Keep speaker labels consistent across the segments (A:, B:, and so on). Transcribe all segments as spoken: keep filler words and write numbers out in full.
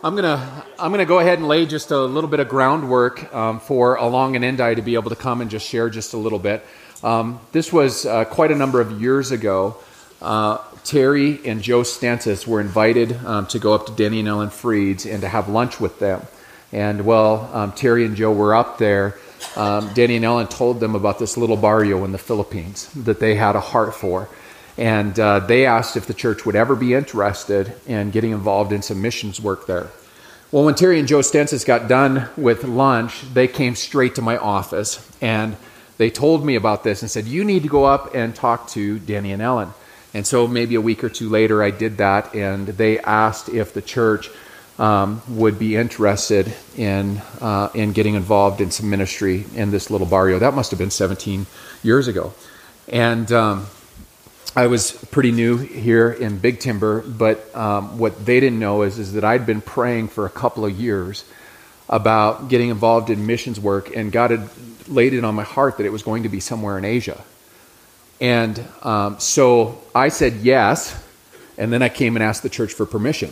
A: I'm gonna I'm gonna go ahead and lay just a little bit of groundwork um, for Along and Indai to be able to come and just share just a little bit. Um, this was uh, quite a number of years ago. Uh, Terry and Joe Stensis were invited um, to go up to Denny and Ellen Freed's and to have lunch with them. And while um, Terry and Joe were up there, um, Denny and Ellen told them about this little barrio in the Philippines that they had a heart for. And uh, they asked if the church would ever be interested in getting involved in some missions work there. Well, when Terry and Joe Stensis got done with lunch, they came straight to my office and they told me about this and said, you need to go up and talk to Denny and Ellen. And so maybe a week or two later I did that, and they asked if the church um, would be interested in uh, in getting involved in some ministry in this little barrio. That must have been seventeen years ago. And um, I was pretty new here in Big Timber, but um, what they didn't know is, is that I'd been praying for a couple of years about getting involved in missions work, and God had laid it on my heart that it was going to be somewhere in Asia. And um, so I said yes, and then I came and asked the church for permission.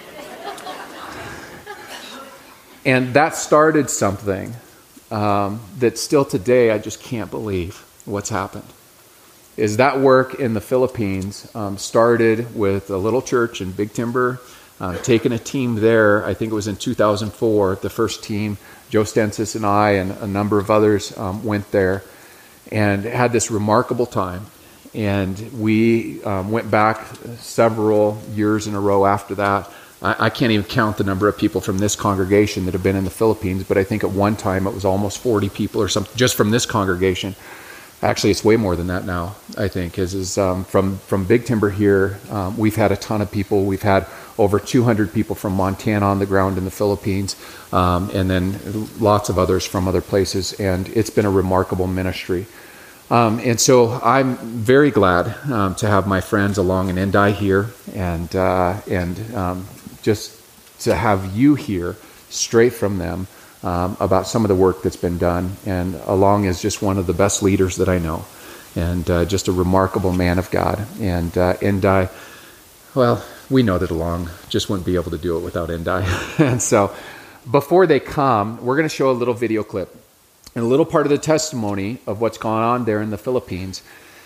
A: And that started something um, that still today I just can't believe what's happened. Is that work in the Philippines um, started with a little church in Big Timber, uh, taking a team there. I think it was in two thousand four, the first team, Joe Stensis and I and a number of others um, went there and had this remarkable time. And we um, went back several years in a row after that. I, I can't even count the number of people from this congregation that have been in the Philippines, but I think at one time it was almost forty people or something just from this congregation. Actually, it's way more than that now, I think. Is, is um, from, from Big Timber here, um, we've had a ton of people. We've had over two hundred people from Montana on the ground in the Philippines, um, and then lots of others from other places. And it's been a remarkable ministry. Um, and so I'm very glad um, to have my friends Along and Indai here, and, uh, and um, just to have you hear straight from them Um, about some of the work that's been done. And Along is just one of the best leaders that I know, and uh, just a remarkable man of God. And uh, Indai, well, we know that Along just wouldn't be able to do it without Indai. And so before they come, we're going to show a little video clip. And a little part of the testimony of what's gone on there in the Philippines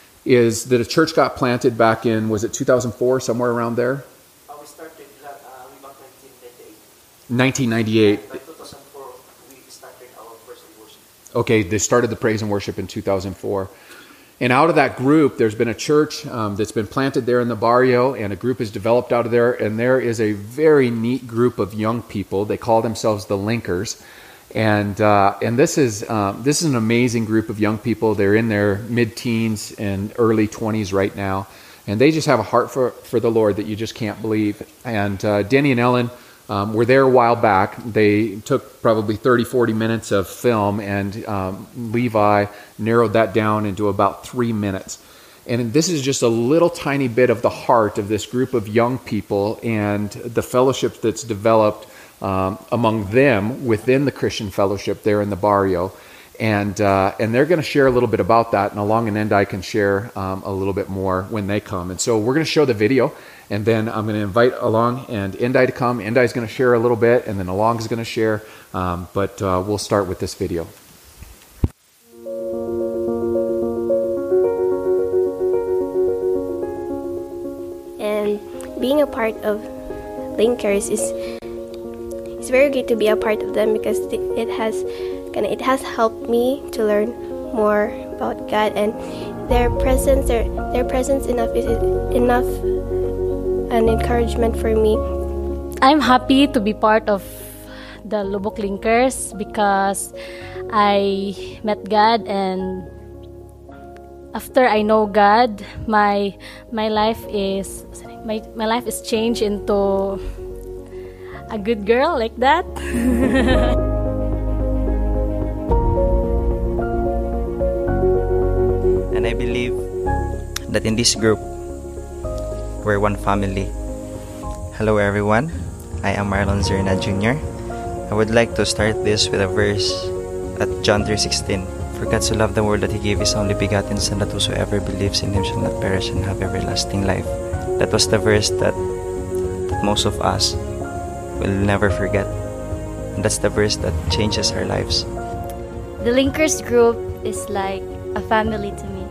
A: is that a church got planted back in, was it two thousand four, somewhere around there?
B: Uh, we started uh, about nineteen ninety-eight.
A: nineteen ninety-eight.
B: By two thousand four, we started our praise and worship.
A: Okay, they started the praise and worship in two thousand four. And out of that group, there's been a church um, that's been planted there in the barrio, and a group is developed out of there. And there is a very neat group of young people. They call themselves the Linkers. And uh, and this is um, this is an amazing group of young people. They're in their mid-teens and early twenties right now. And they just have a heart for, for the Lord that you just can't believe. And uh, Denny and Ellen Um, were there a while back. They took probably thirty, forty minutes of film, and um, Levi narrowed that down into about three minutes. And this is just a little tiny bit of the heart of this group of young people and the fellowship that's developed um, among them within the Christian fellowship there in the barrio. And uh, and they're going to share a little bit about that, and Along and Indai can share um, a little bit more when they come. And so we're going to show the video, and then I'm going to invite Along and Indai to come. Indai is going to share a little bit, and then Along is going to share. Um, but uh, we'll start with this video.
C: And being a part of Linkers is it's very good to be a part of them, because it has it has helped me to learn more about God, and their presence their their presence enough is enough an encouragement for me.
D: I'm happy to be part of the Lubok Linkers because I met God, and after I know God, my my life is my my life is changed into a good girl like that.
E: And I believe that in this group, we're one family. Hello everyone, I am Marlon Zerna Junior I would like to start this with a verse at John three sixteen. For God so loved the world that He gave His only begotten Son, that whosoever believes in Him shall not perish and have everlasting life. That was the verse that, that most of us we'll never forget. And that's the verse that changes our lives.
F: The Linkers group is like a family to me.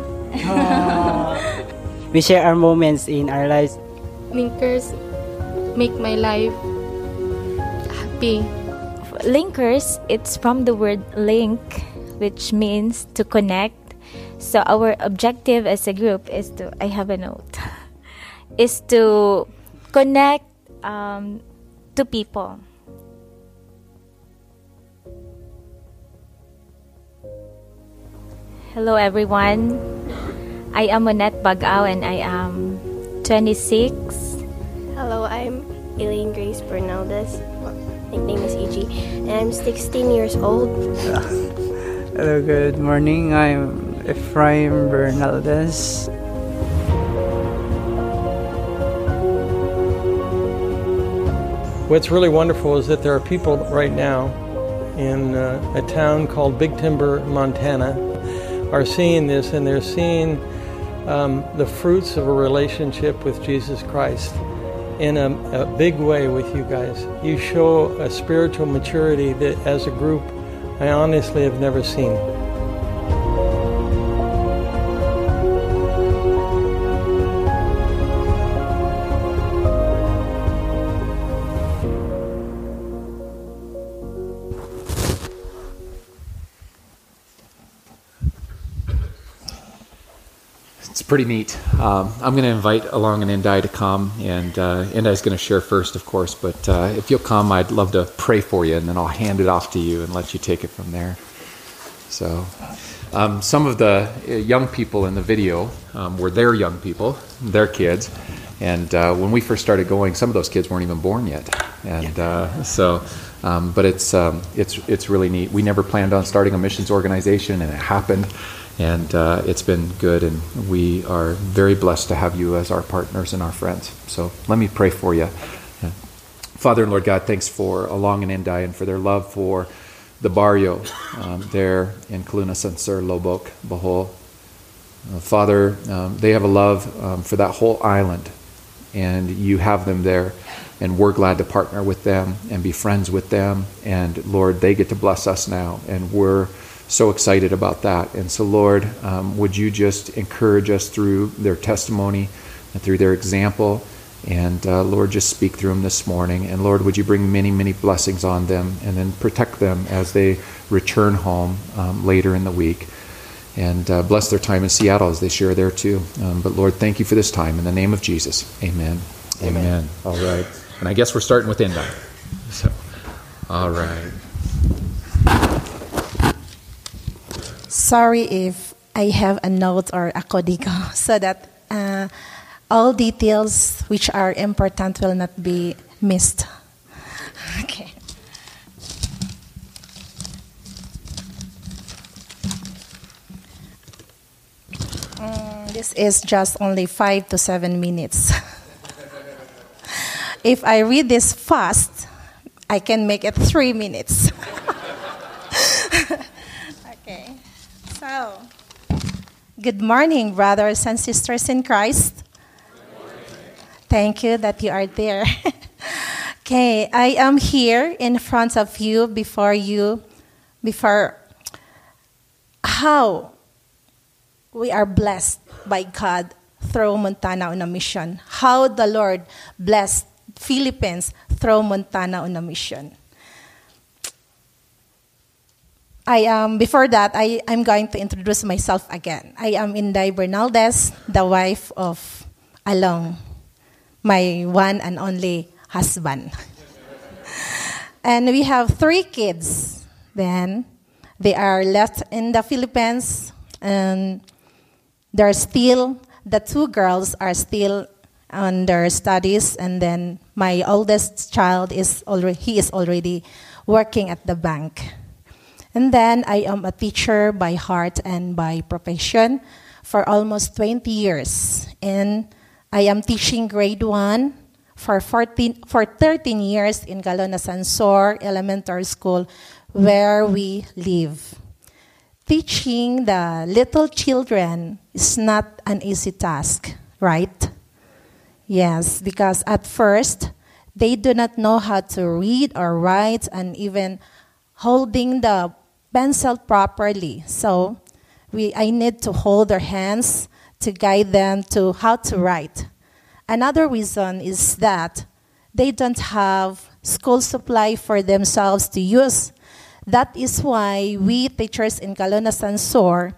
G: We share our moments in our lives.
H: Linkers make my life happy.
I: Linkers, it's from the word link, which means to connect. So our objective as a group is to, I have a note, is to connect um, to people. Hello everyone, I am Monette Bagao and I am twenty-six.
C: Hello, I'm Elaine Grace Bernaldez. Nickname is E G, and I'm sixteen years old.
G: Hello, good morning. I'm Ephraim Bernaldez.
J: What's really wonderful is that there are people right now in uh, a town called Big Timber, Montana, are seeing this, and they're seeing um, the fruits of a relationship with Jesus Christ in a, a big way with you guys. You show a spiritual maturity that as a group I honestly have never seen.
A: It's pretty neat. Um, I'm going to invite Along and Indai to come, and uh, Indai's going to share first, of course, but uh, if you'll come, I'd love to pray for you, and then I'll hand it off to you and let you take it from there. So, um, some of the young people in the video um, were their young people, their kids, and uh, when we first started going, some of those kids weren't even born yet, and uh, so, um, but it's um, it's it's really neat. We never planned on starting a missions organization, and it happened. And uh, it's been good, and we are very blessed to have you as our partners and our friends. So let me pray for you. Yeah. Father and Lord God, thanks for Along and Indai and for their love for the barrio um, there in Calunasan Sur, Lobok, Bohol. Uh, Father, um, they have a love um, for that whole island, and you have them there, and we're glad to partner with them and be friends with them. And Lord, they get to bless us now, and we're so excited about that. And so, Lord, um, would you just encourage us through their testimony and through their example, and uh, Lord, just speak through them this morning. And Lord, would you bring many, many blessings on them, and then protect them as they return home um, later in the week. And uh, bless their time in Seattle as they share there too. Um, but Lord, thank you for this time. In the name of Jesus, amen. Amen. Amen. All right. And I guess we're starting with Indai. So, all right.
K: Sorry if I have a note or a código so that uh, all details which are important will not be missed. Okay. Um, this is just only five to seven minutes. If I read this fast, I can make it three minutes. Okay. So, good morning, brothers and sisters in Christ. Thank you that you are there. Okay, I am here in front of you, before you, before how we are blessed by God through Montana on a mission. How the Lord blessed Philippines through Montana on a mission. I am, before that, I, I'm going to introduce myself again. I am Indai Bernaldez, the wife of Along, my one and only husband. And we have three kids. Then they are left in the Philippines, and they're still, the two girls are still on their studies, and then my oldest child is already, he is already working at the bank. And then I am a teacher by heart and by profession for almost twenty years. And I am teaching grade one for fourteen, for thirteen years in Calunasan Sur Elementary School, where we live. Teaching the little children is not an easy task, right? Yes, because at first, They do not know how to read or write and even holding the pencil properly. So we, I need to hold their hands to guide them to how to write. Another reason is that they don't have school supply for themselves to use. That is why we teachers in Calonasan Sur,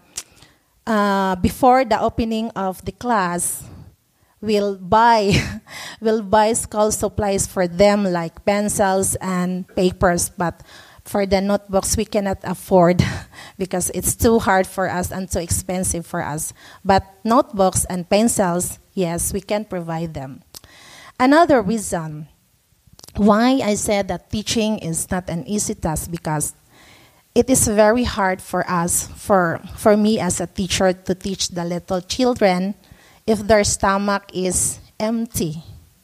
K: uh, before the opening of the class, will buy will buy school supplies for them like pencils and papers, but for the notebooks we cannot afford because it's too hard for us and too expensive for us. But notebooks and pencils, yes, we can provide them. Another reason why I said that teaching is not an easy task, because it is very hard for us, for, for me as a teacher, to teach the little children if their stomach is empty.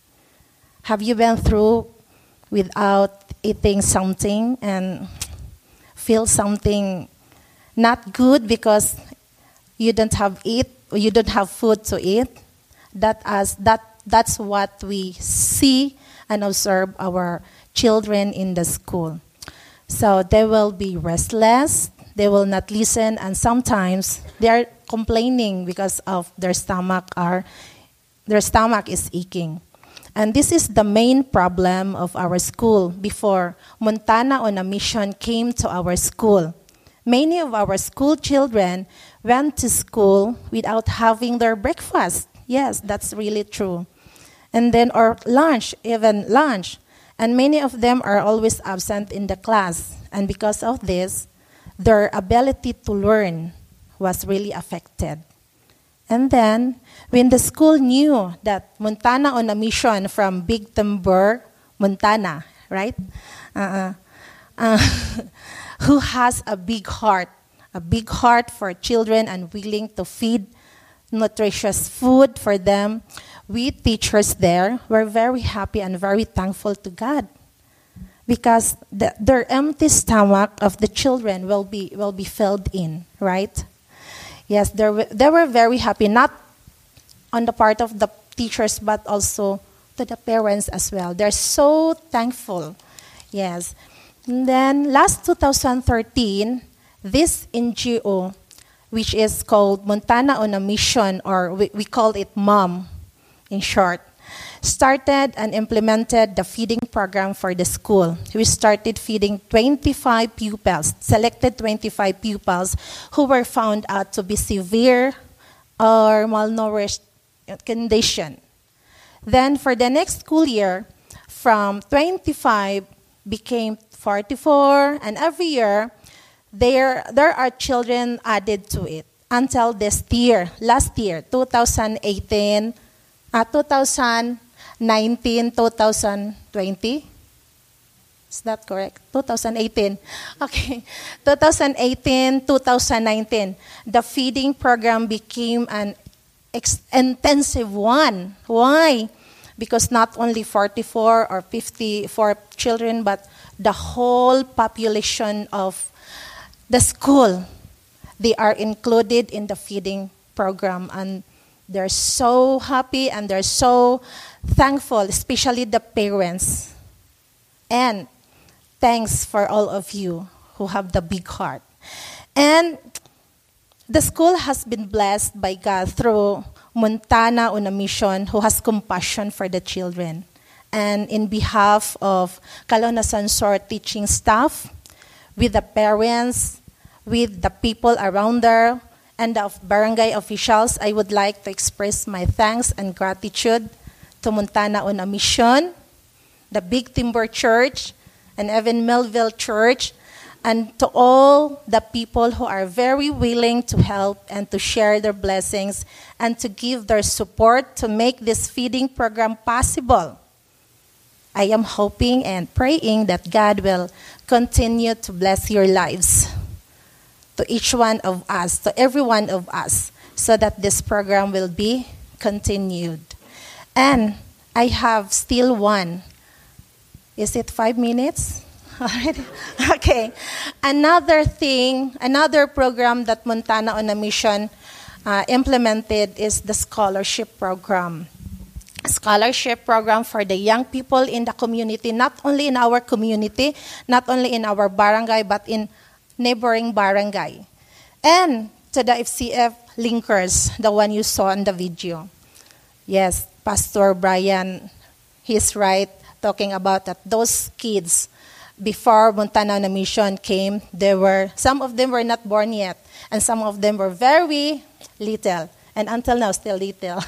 K: Have you been through without eating something and feel something not good because you don't have eat, or you don't have food to eat? That as that that's what we see and observe our children in the school. So they will be restless, they will not listen, and sometimes they are complaining because of their stomach are their stomach is aching. And this is the main problem of our school. Before Montana on a Mission came to our school, many of our school children went to school without having their breakfast. Yes, that's really true. And then or lunch, even lunch. And many of them are always absent in the class. And because of this, their ability to learn was really affected. And then, when the school knew that Montana on a Mission from Big Timber, Montana, right? Uh, uh, who has a big heart, a big heart for children and willing to feed nutritious food for them, we teachers there were very happy and very thankful to God, because the, their empty stomach of the children will be will be filled in, right? Yes, they were, they were very happy, not on the part of the teachers, but also to the parents as well. They're so thankful. Yes. And then last two thousand thirteen, this N G O, which is called Montana on a Mission, or we, we call it MOM in short, started and implemented the feeding program for the school. We started feeding twenty-five pupils, selected twenty-five pupils who were found out to be severe or malnourished condition. Then for the next school year, from twenty-five became forty-four, and every year there, there are children added to it until this year, last year, two thousand eighteen, uh, two thousand nineteen, two thousand twenty. Is that correct? two thousand eighteen. Okay. two thousand eighteen, two thousand nineteen. The feeding program became an ex- intensive one. Why? Because not only forty-four or fifty-four children, but the whole population of the school, they are included in the feeding program. And they're so happy and they're so thankful, especially the parents. And thanks for all of you who have the big heart. And the school has been blessed by God through Montana on a Mission, who has compassion for the children. And in behalf of Calonasan Sur teaching staff, with the parents, with the people around there, and the barangay officials, I would like to express my thanks and gratitude to Montana on a Mission, the Big Timber Church, and even Melville Church, and to all the people who are very willing to help and to share their blessings and to give their support to make this feeding program possible. I am hoping and praying that God will continue to bless your lives, to each one of us, to every one of us, so that this program will be continued. And I have still one. Is it five minutes? Already? Okay. Another thing, another program that Montana on a Mission uh, implemented is the scholarship program. scholarship program for the young people in the community, not only in our community, not only in our barangay, but in neighboring barangay. And to the F C F linkers, the one you saw in the video. Yes, Pastor Brian, he's right, talking about that those kids, before Montana on a Mission came, there were, some of them were not born yet, and some of them were very little, and until now, still little.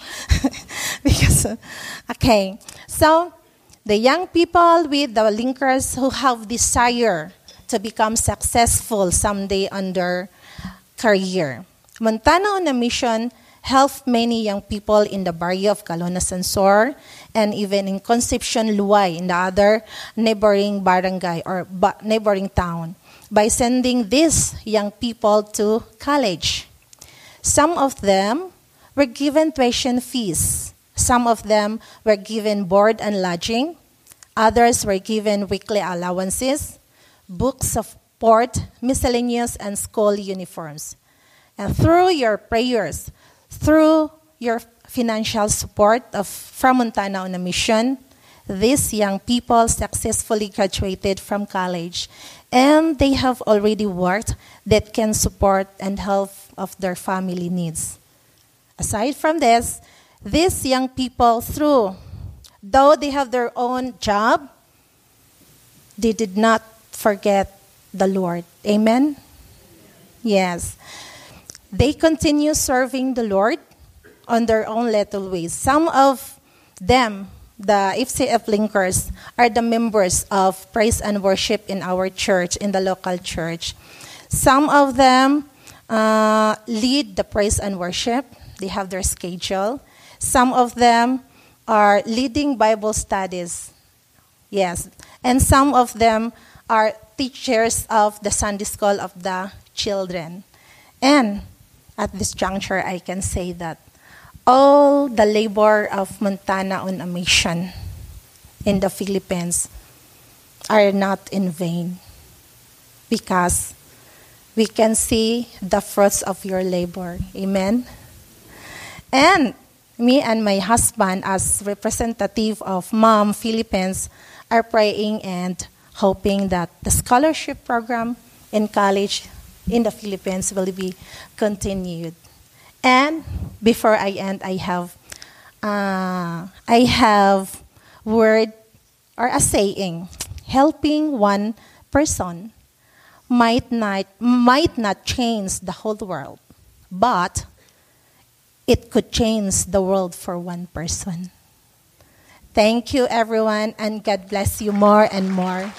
K: because, okay, so the young people with the linkers who have desire to become successful someday on their career. Montana on a Mission helped many young people in the barrio of Calona Sansor and even in Concepcion Luay, in the other neighboring barangay or ba- neighboring town, by sending these young people to college. Some of them were given tuition fees. Some of them were given board and lodging. Others were given weekly allowances, books of sport, miscellaneous, and school uniforms. And through your prayers, through your financial support of from Montana on a Mission, these young people successfully graduated from college, and they have already worked that can support and help of their family needs. Aside from this, these young people, through, though they have their own job, they did not forget the Lord. Amen? Yes. They continue serving the Lord on their own little ways. Some of them, the F C F linkers, are the members of praise and worship in our church, in the local church. Some of them uh, lead the praise and worship. They have their schedule. Some of them are leading Bible studies. Yes. And some of them are teachers of the Sunday school of the children. And at this juncture, I can say that all the labor of Montana on a Mission in the Philippines are not in vain, because we can see the fruits of your labor. Amen? And me and my husband, as representative of Mom Philippines, are praying and hoping that the scholarship program in college in the Philippines will be continued. And before I end, I have uh, I have word or a saying: helping one person might not might not change the whole world, but it could change the world for one person. Thank you, everyone, and God bless you more and more.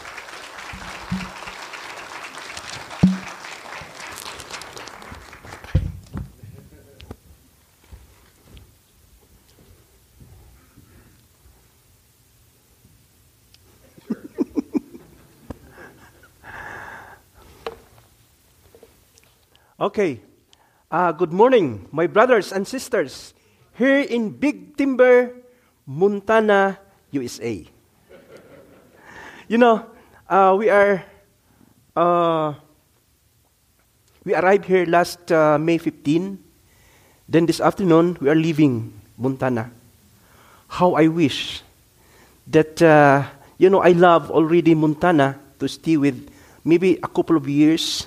L: Okay. Uh, good morning, my brothers and sisters, here in Big Timber, Montana, U S A. You know, uh, we are uh, we arrived here last uh, May fifteenth. Then this afternoon, we are leaving Montana. How I wish that, uh, you know, I love already Montana to stay with maybe a couple of years.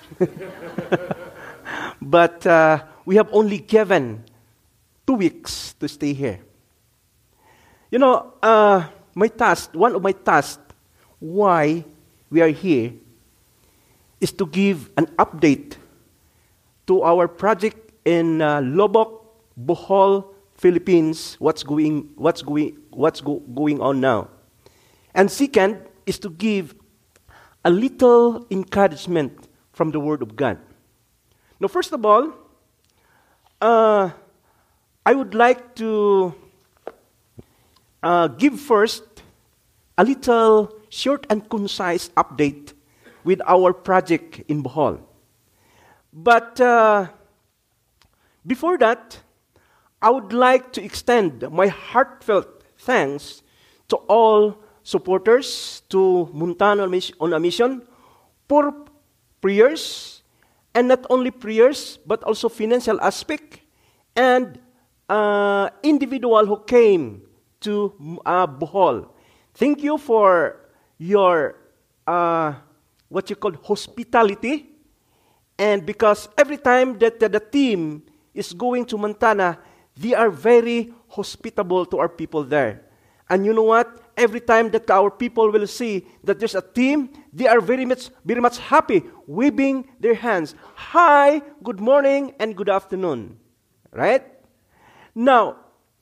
L: But uh, we have only given two weeks to stay here. You know, uh, my task, one of my tasks, why we are here, is to give an update to our project in uh, Lobok, Bohol, Philippines. What's going, what's going, what's go, going on now? And second is to give a little encouragement from the Word of God. Now, first of all, uh, I would like to uh, give first a little short and concise update with our project in Bohol. But uh, before that, I would like to extend my heartfelt thanks to all supporters to Montana on a Mission for prayers. And not only prayers, but also financial aspect, and uh, individual who came to uh, Bohol. Thank you for your, uh, what you call hospitality. And because every time that uh, the team is going to Montana, they are very hospitable to our people there. And you know what? Every time that our people will see that there's a team, they are very much, very much happy, waving their hands. Hi, good morning, and good afternoon. Right? Now,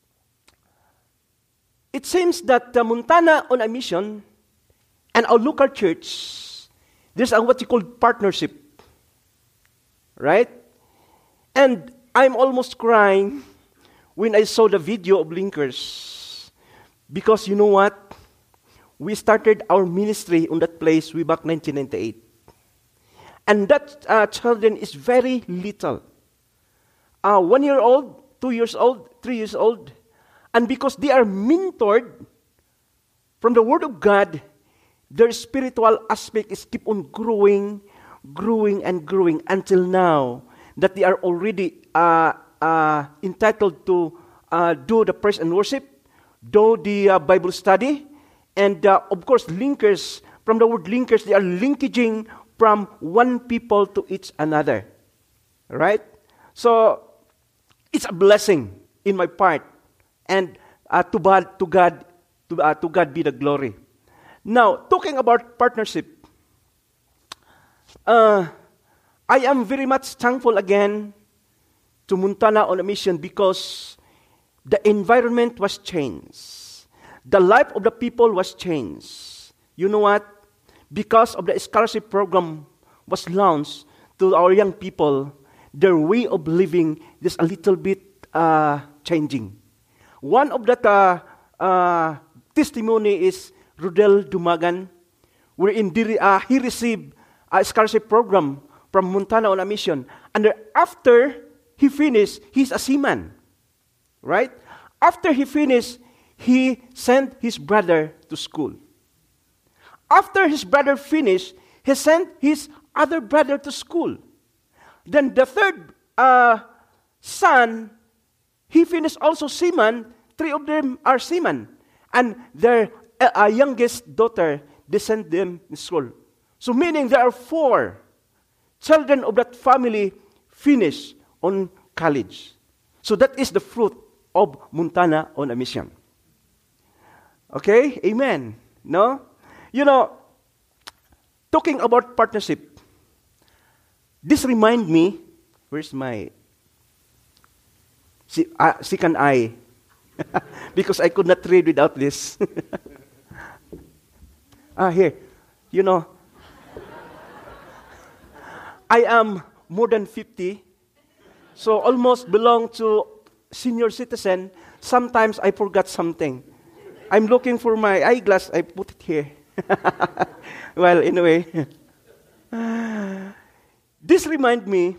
L: it seems that uh, Montana on a mission and our local church, there's a what you call partnership. Right? And I'm almost crying when I saw the video of Linkers. Because you know what? We started our ministry on that place way back nineteen ninety-eight. And that uh, children is very little. Uh, one year old, two years old, three years old. And because they are mentored from the Word of God, their spiritual aspect is keep on growing, growing and growing until now that they are already uh, uh, entitled to uh, do the praise and worship, do the uh, Bible study, and uh, of course linkers, from the word linkers, they are linkaging from one people to each another. Right? So, it's a blessing in my part. And uh, to, God, to, God, to, uh, to God be the glory. Now, talking about partnership, uh, I am very much thankful again to Montana on a mission because the environment was changed. The life of the people was changed. You know what? Because of the scholarship program was launched to our young people, their way of living is a little bit uh, changing. One of that uh, uh, testimony is Rodel Dumagan, wherein uh, he received a scholarship program from Montana on a mission. And after he finished, he's a seaman. Right? After he finished, he sent his brother to school. After his brother finished, he sent his other brother to school. Then the third uh, son, he finished also seaman. Three of them are seamen. And their uh, youngest daughter, they sent them to school. So meaning there are four children of that family finished on college. So that is the fruit of Montana on a mission. Okay? Amen. No? You know, talking about partnership, this remind me, where's my si, uh, second eye? Because I could not read without this. ah, here. You know, I am more than fifty, so almost belong to senior citizen. Sometimes I forgot something. I'm looking for my eyeglass. I put it here. Well, anyway. This reminds me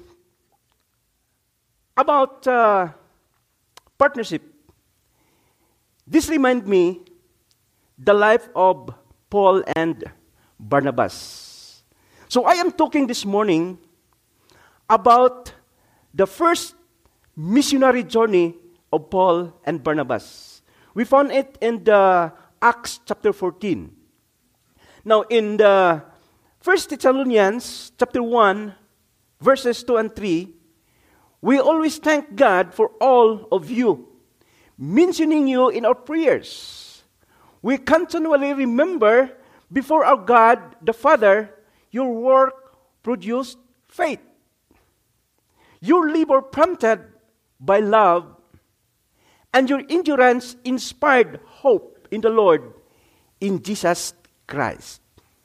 L: about uh, partnership. This reminds me the life of Paul and Barnabas. So I am talking this morning about the first missionary journey of Paul and Barnabas. We found it in the Acts chapter fourteen. Now in the First Thessalonians chapter one, verses two and three, we always thank God for all of you, mentioning you in our prayers. We continually remember before our God the Father, your work produced faith. Your labor prompted by love, and your endurance inspired hope in the Lord, in Jesus Christ.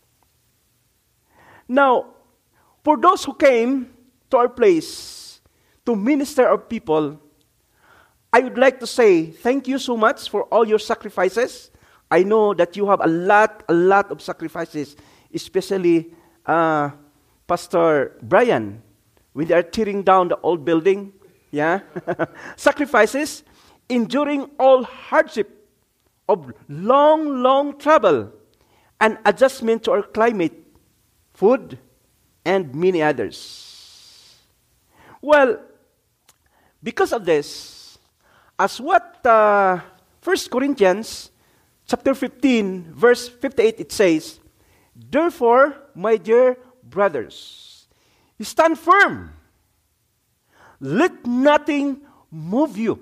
L: Now, for those who came to our place to minister our people, I would like to say thank you so much for all your sacrifices. I know that you have a lot, a lot of sacrifices, especially uh, Pastor Brian, when they are tearing down the old building. Yeah, sacrifices, enduring all hardship of long, long travel and adjustment to our climate, food, and many others. Well, because of this, as what uh, First Corinthians chapter fifteen, verse fifty-eight, it says, "Therefore, my dear brothers, stand firm. Let nothing move you.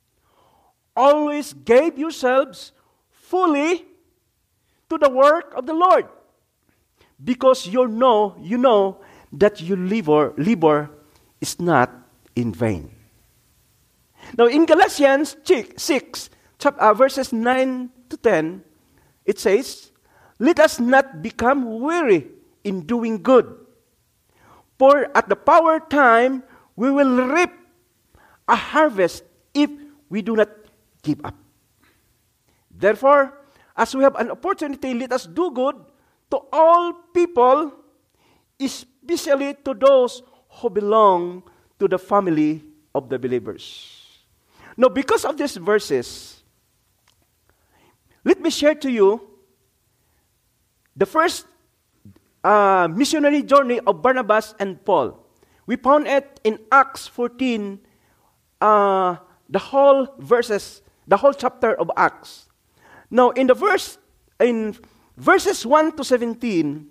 L: Always give yourselves fully to the work of the Lord, because you know, you know that your labor, labor is not in vain." Now in Galatians six, uh, verses nine to ten, it says, "Let us not become weary in doing good, for at the proper time we will reap a harvest if we do not give up. Therefore, as we have an opportunity, let us do good to all people, especially to those who belong to the family of the believers." Now, because of these verses, let me share to you the first uh, missionary journey of Barnabas and Paul. We found it in Acts fourteen, uh, the whole verses, the whole chapter of Acts. Now, in the verse, in verses one to seventeen,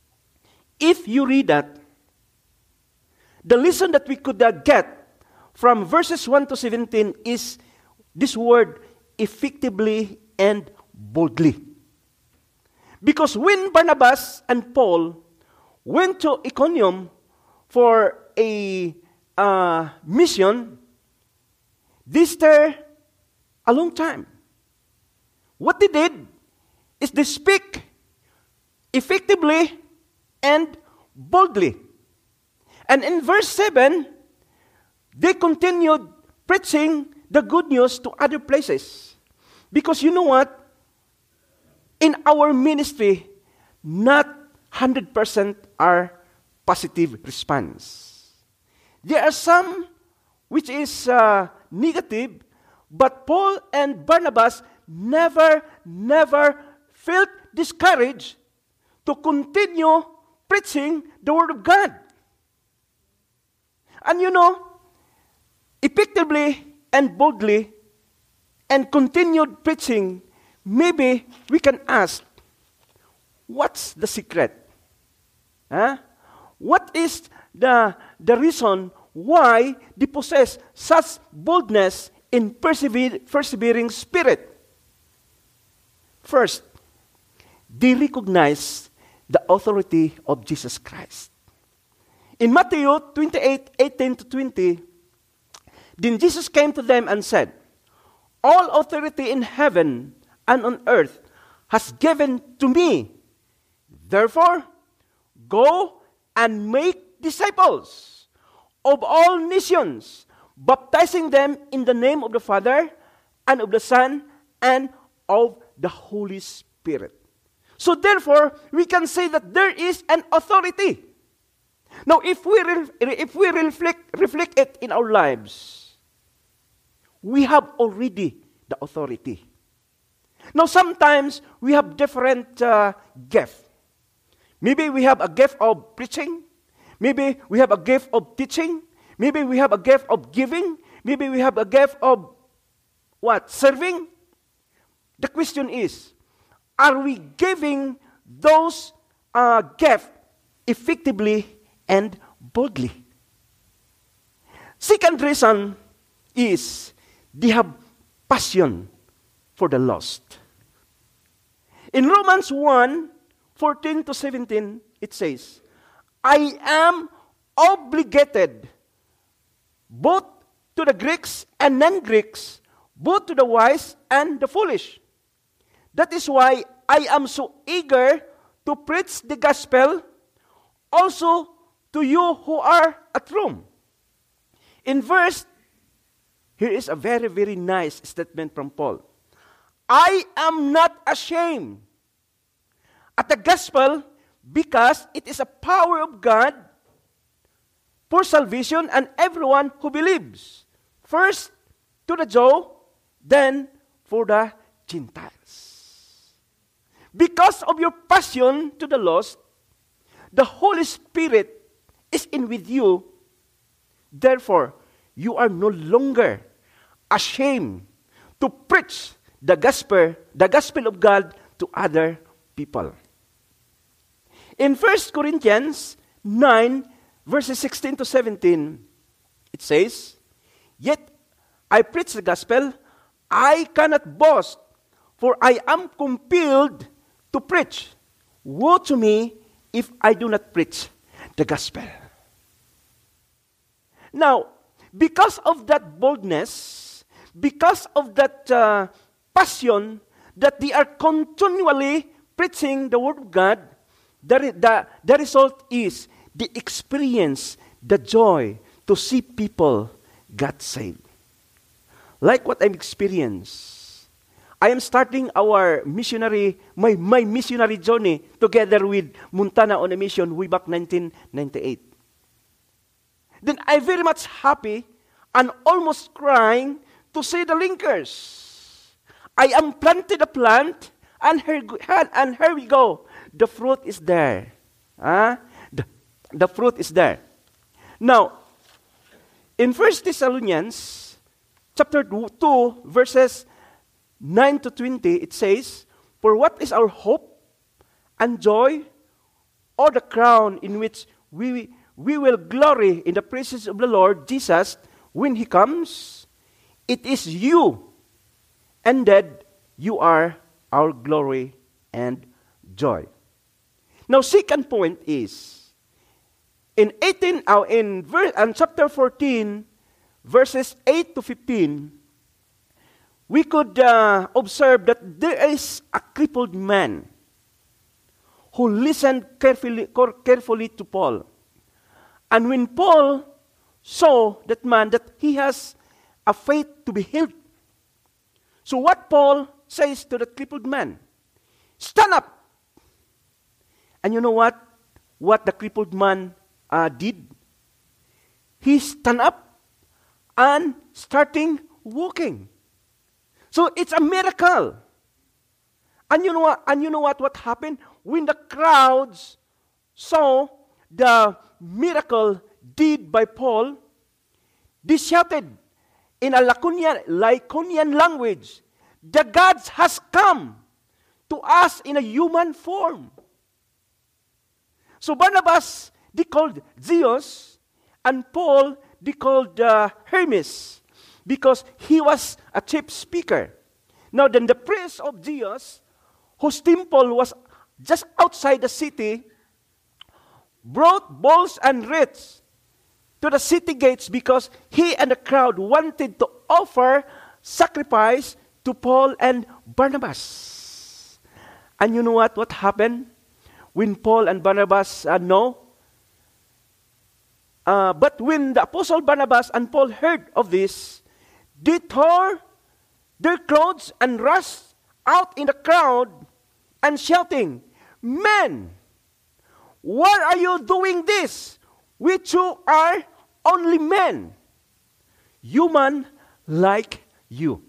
L: if you read that, the lesson that we could uh, get from verses one to seventeen is this word, effectively and boldly. Because when Barnabas and Paul went to Iconium for a uh, mission, they stayed a long time. What they did is they speak effectively and boldly. And in verse seven, they continued preaching the good news to other places. Because you know what? In our ministry, not one hundred percent are positive response. There are some which is uh, negative, but Paul and Barnabas never, never felt discouraged to continue preaching the Word of God. And you know, effectively and boldly and continued preaching, maybe we can ask, what's the secret? Huh? What is the, the reason why they possess such boldness in persever- persevering spirit? First, they recognize the authority of Jesus Christ. In Matthew twenty-eight, eighteen to twenty, then Jesus came to them and said, "All authority in heaven and on earth has given to me. Therefore, go and make disciples of all nations, baptizing them in the name of the Father and of the Son and of the Holy Spirit." So therefore, we can say that there is an authority. Now, if we re- if we reflect reflect it in our lives, we have already the authority. Now, sometimes we have different uh, gifts. Maybe we have a gift of preaching. Maybe we have a gift of teaching. Maybe we have a gift of giving. Maybe we have a gift of what? Serving. The question is, are we giving those uh, gifts effectively and boldly? Second reason is they have passion for the lost. In Romans one, fourteen to seventeen, it says, "I am obligated both to the Greeks and non-Greeks, both to the wise and the foolish. That is why I am so eager to preach the gospel also to you who are at Rome." In verse, here is a very, very nice statement from Paul. "I am not ashamed at the gospel, because it is a power of God for salvation and everyone who believes. First to the Jew, then for the Gentiles." Because of your passion to the lost, the Holy Spirit is in with you. Therefore, you are no longer ashamed to preach the gospel, the gospel of God to other people. In First Corinthians nine, verses sixteen to seventeen, it says, "Yet I preach the gospel, I cannot boast, for I am compelled to preach. Woe to me if I do not preach the gospel." Now, because of that boldness, because of that uh, passion, that they are continually preaching the word of God, the, the, the result is the experience, the joy to see people get saved. Like what I've experienced. I am starting our missionary, my, my missionary journey together with Montana on a Mission way back nineteen ninety-eight. Then I'm very much happy and almost crying to see the linkers. I am planted a plant, and here, and here we go. The fruit is there. Huh? The, the fruit is there. Now, in First Thessalonians chapter two, verses nine to twenty, it says, "For what is our hope and joy, or the crown in which we, we will glory in the presence of the Lord Jesus when He comes? It is you, and that you are our glory and joy." Now, second point is, in eighteen, uh, in verse, and chapter fourteen, verses eight to fifteen, we could uh, observe that there is a crippled man who listened carefully, carefully to Paul. And when Paul saw that man, that he has a faith to be healed. So what Paul says to the crippled man, "Stand up." And you know what? What the crippled man uh, did? He stand up and starting walking. So it's a miracle. And you know what? And you know what? What happened when the crowds saw the miracle did by Paul? They shouted in a Laconian, Lycaonian language, "The gods has come to us in a human form." So Barnabas, they called Zeus, and Paul, they called uh, Hermes, because he was a chief speaker. Now then the priest of Zeus, whose temple was just outside the city, brought bowls and wreaths to the city gates because he and the crowd wanted to offer sacrifice to Paul and Barnabas. And you know what? What happened when Paul and Barnabas uh, know? Uh, but when the apostle Barnabas and Paul heard of this, they tore their clothes and rushed out in the crowd and shouting, "Men, why are you doing this? We two are only men, human like you.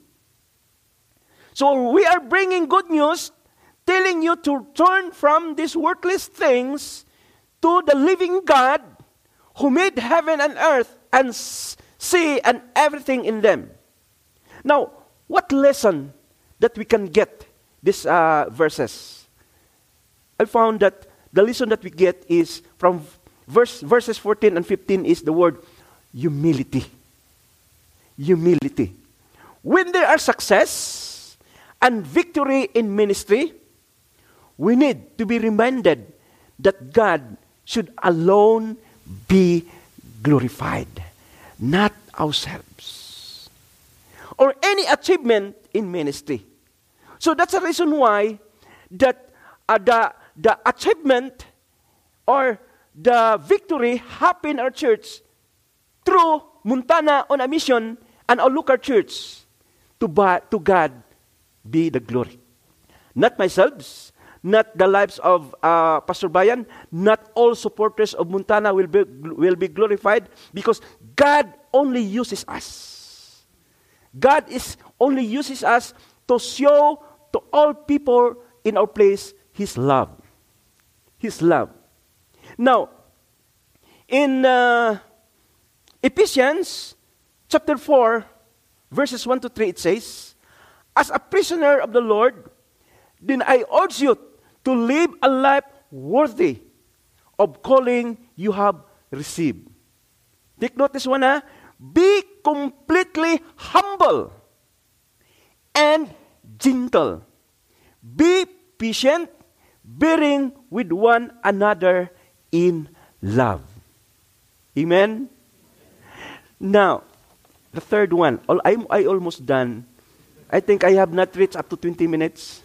L: So we are bringing good news, telling you to turn from these worthless things to the living God who made heaven and earth and sea and everything in them." Now, what lesson that we can get these uh, verses? I found that the lesson that we get is from verse, verses fourteen and fifteen is the word humility. Humility. When there are success and victory in ministry, we need to be reminded that God should alone be glorified, not ourselves, or any achievement in ministry. So that's the reason why that uh, the, the achievement or the victory happened in our church through Montana on a Mission and our local church. To, ba- to God be the glory. Not myself, not the lives of uh, Pastor Bayan, not all supporters of Montana will be, will be glorified, because God only uses us. God is only uses us to show to all people in our place His love. His love. Now, in uh, Ephesians chapter four, verses one to three, it says, as a prisoner of the Lord, then I urge you to live a life worthy of calling you have received. Take note this one, ha? Be completely humble and gentle. Be patient, bearing with one another in love. Amen? Now, the third one. I'm I almost done. I think I have not reached up to twenty minutes.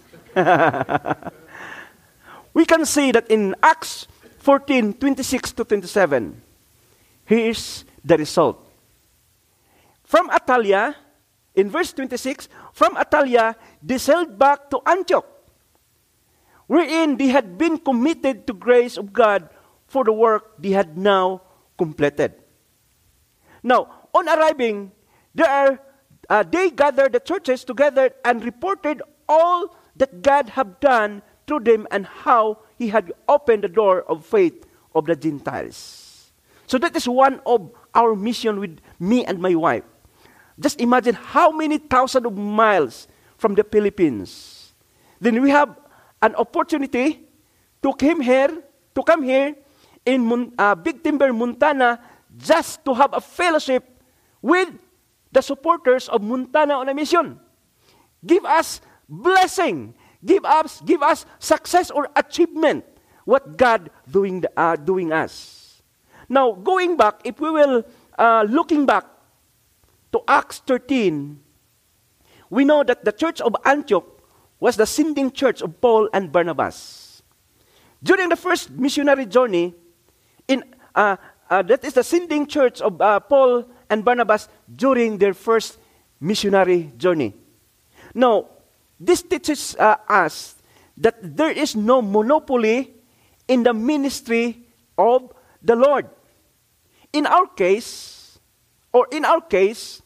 L: We can see that in Acts fourteen, twenty-six to twenty-seven, here's the result. From Attalia, in verse twenty-six, from Attalia, they sailed back to Antioch, wherein they had been committed to grace of God for the work they had now completed. Now, on arriving, there are, uh, they gathered the churches together and reported all that God had done through them and how He had opened the door of faith of the Gentiles. So that is one of our mission with me and my wife. Just imagine how many thousands of miles from the Philippines. Then we have an opportunity to come here, to come here in Mon- uh, Big Timber, Montana, just to have a fellowship with the supporters of Montana on a mission. Give us blessing. Give us, give us success or achievement. What God doing, the, uh, doing us. Now, going back, if we will, uh, looking back to Acts thirteen, we know that the church of Antioch was the sending church of Paul and Barnabas. During the first missionary journey, in uh, uh, that is the sending church of uh, Paul and Barnabas during their first missionary journey. Now, this teaches uh, us that there is no monopoly in the ministry of the Lord. In our case, or in our case,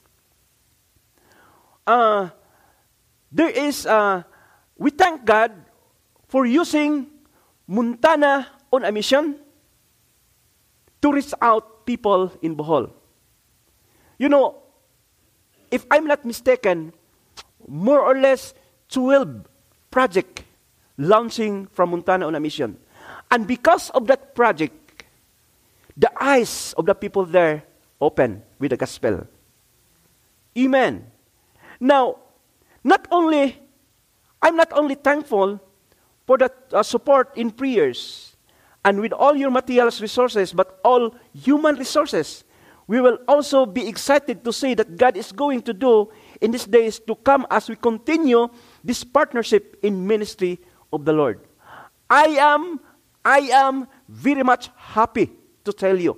L: uh, there is, uh, we thank God for using Montana on a mission to reach out people in Bohol. You know, if I'm not mistaken, more or less twelve projects launching from Montana on a mission. And because of that project, the eyes of the people there open with the gospel. Amen. Now, not only, I'm not only thankful for the uh, support in prayers and with all your material resources, but all human resources. We will also be excited to see that God is going to do in these days to come as we continue this partnership in ministry of the Lord. I am, I am very much happy to tell you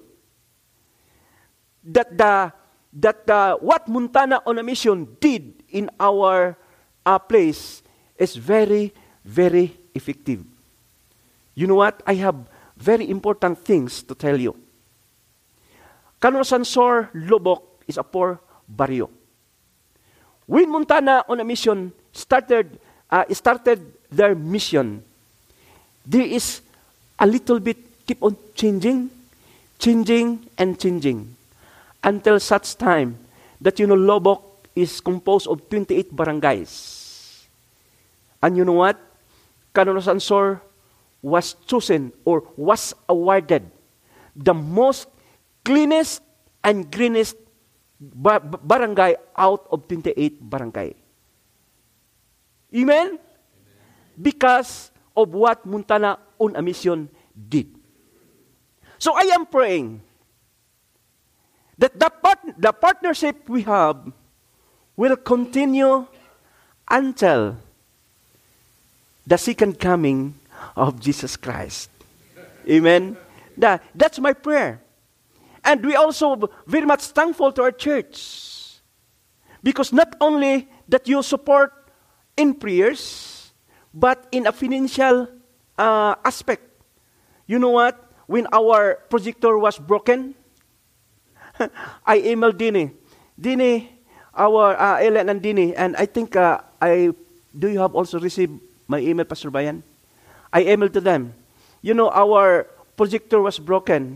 L: that the that the, what Montana on a mission did in our uh, place is very, very effective. You know what? I have very important things to tell you. Canosansor, Lubbock is a poor barrio. When Montana on a mission started, uh, started their mission, there is a little bit keep on changing, changing and changing until such time that, you know, Lubbock is composed of twenty-eight barangays. And you know what? Canosansor was chosen or was awarded the most cleanest and greenest bar- barangay out of twenty-eight barangay. Amen? Amen? Because of what Montana on a mission did. So I am praying that the, part- the partnership we have will continue until the second coming of Jesus Christ. Amen? That, that's my prayer. And we also very much thankful to our church. Because not only that you support in prayers, but in a financial uh, aspect. You know what? When our projector was broken, I emailed Dini. Dini, our uh, Ellen and Dini, and I think uh, I, do you have also received my email, Pastor Bayan? I emailed to them. You know, our projector was broken.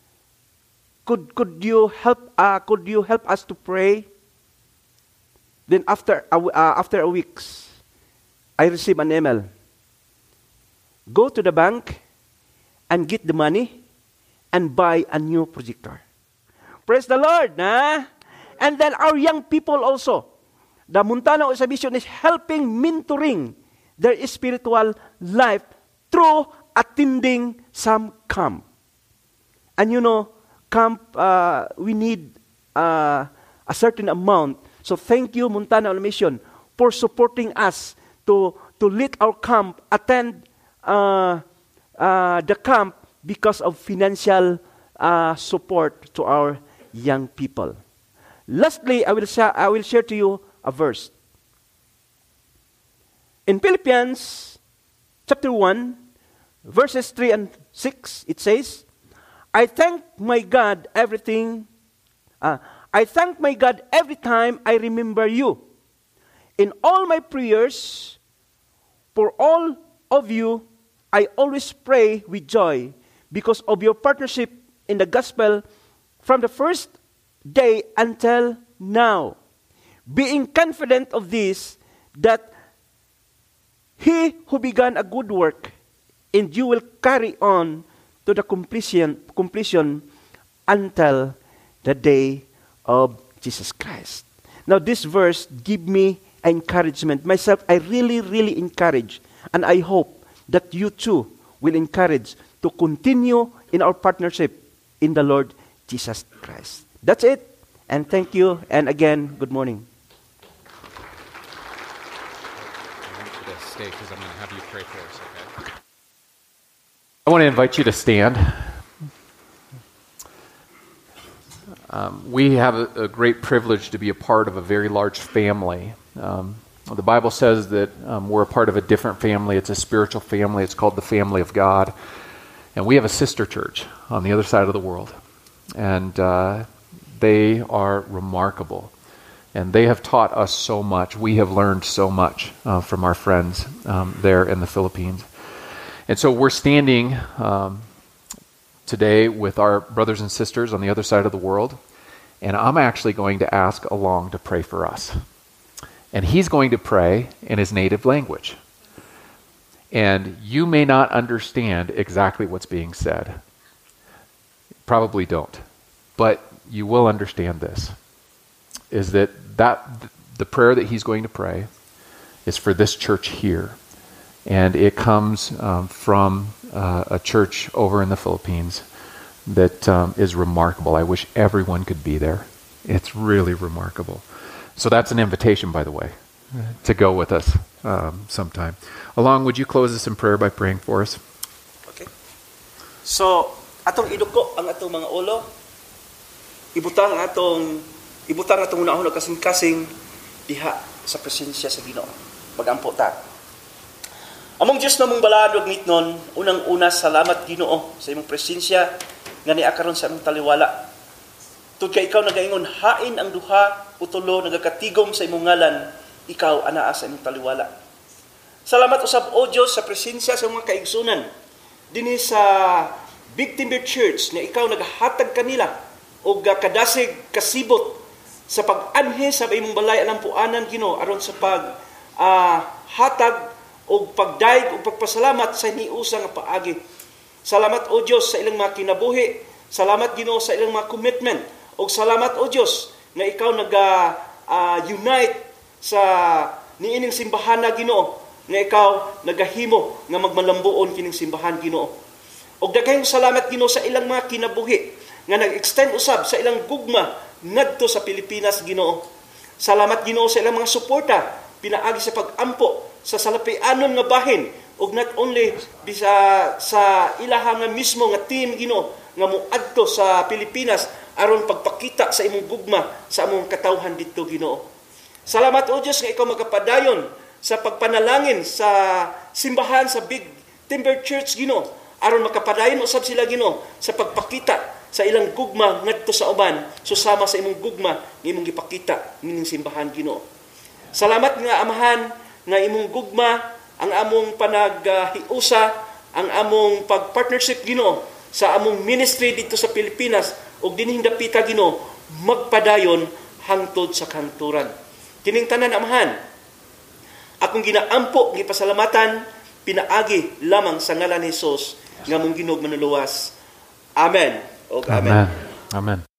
L: Could could you help? Uh, could you help us to pray? Then after a, uh, after a week, I receive an email. Go to the bank and get the money and buy a new projector. Praise the Lord. Nah? And then our young people also. The Montana Osa Vision is helping mentoring their spiritual life through attending some camp. And you know, camp, uh, we need uh, a certain amount. So thank you, Montana Osa Mission, for supporting us to, to let our camp attend uh, uh, the camp because of financial uh, support to our young people. Lastly, I will, sh- I will share to you a verse. In Philippians chapter one, verses three and six, it says, I thank my God everything. Uh, I thank my God every time I remember you. In all my prayers, for all of you, I always pray with joy because of your partnership in the gospel from the first day until now. Being confident of this, that he who began a good work in you will carry on to the completion, completion until the day of Jesus Christ. Now this verse give me encouragement. Myself, I really, really encourage, and I hope that you too will encourage to continue in our partnership in the Lord Jesus Christ. That's it, and thank you, and again, good morning.
A: Stay, because I'm going to have you pray for us, okay? I want to invite you to stand. Um, we have a, a great privilege to be a part of a very large family. Um, the Bible says that um, we're a part of a different family. It's a spiritual family. It's called the family of God. And we have a sister church on the other side of the world. And uh, they are remarkable. And they have taught us so much. We have learned so much uh, from our friends um, there in the Philippines. And so we're standing um, today with our brothers and sisters on the other side of the world. And I'm actually going to ask Along to pray for us. And he's going to pray in his native language. And you may not understand exactly what's being said. Probably don't. But you will understand this. Is that, that the prayer that he's going to pray is for this church here. And it comes um, from uh, a church over in the Philippines that um, is remarkable. I wish everyone could be there. It's really remarkable. So that's an invitation, by the way, to go with us um, sometime. Along, would you close us in prayer by praying for us?
L: Okay. So, atong iduko ang atong mga ulo, ibutang atong ibutang atong unahon og kasing-kasing diha sa presensya sa Ginoo. Magampo ta. Among Dios namong baladog ngitnon, unang-una salamat Ginoo sa imong presensya nga niya karon sa imong taliwala. Tud kay ikaw nagaingon hain ang duha o tulo nagakatigom sa imong ngalan, ikaw anaa sa imong taliwala. Salamat usab o Dios sa presensya sa mga kaigsunan dinhi sa Big Timber Church na ikaw nagahatag kanila og kadasig kasibot sa pag-anhi sa imong balay alang puanan Ginoo aron sa pag uh, hatag og pagdaig og pagpasalamat sa iniusa nga paagi. Salamat o Dios sa ilang mga kinabuhi. Salamat Ginoo sa ilang mga commitment. Og salamat o Dios nga ikaw naga-unite uh, sa niining simbahan na Ginoo, nga ikaw nagahimo nga magmalambuon kining simbahan Ginoo. Og daghang salamat Ginoo sa ilang mga kinabuhi nga nag-extend usab sa ilang gugma ngadto sa Pilipinas Ginoo. Salamat Ginoo sa ilang mga suporta pinaagi sa pag-ampo sa salapianon nga bahin og not only bisa sa ilaha nga mismo nga team Ginoo nga moadto sa Pilipinas aron pagpakita sa imong gugma sa among katawhan didto Ginoo. Salamat o Dios nga ikaw magapadayon sa pagpanalangin sa simbahan sa Big Timber Church Ginoo aron makapadayon usab sila Ginoo sa pagpakita sa ilang gugma ngadto sa uban susama sa imong gugma nga imong gipakita nining simbahan Ginoo. Salamat nga Amahan nga imong gugma ang among panaghiusa, ang among pagpartnership Ginoo sa among ministry dito sa Pilipinas ug dinhing dapita Ginoo magpadayon hangtod sa kanturan. Kining tanan amahan, akong ginaampo, gipasalamatan, pinaagi lamang sa ngalan ni Jesus, nga mong Ginoo manuluwas. Amen. O amen.
A: Amen. Amen.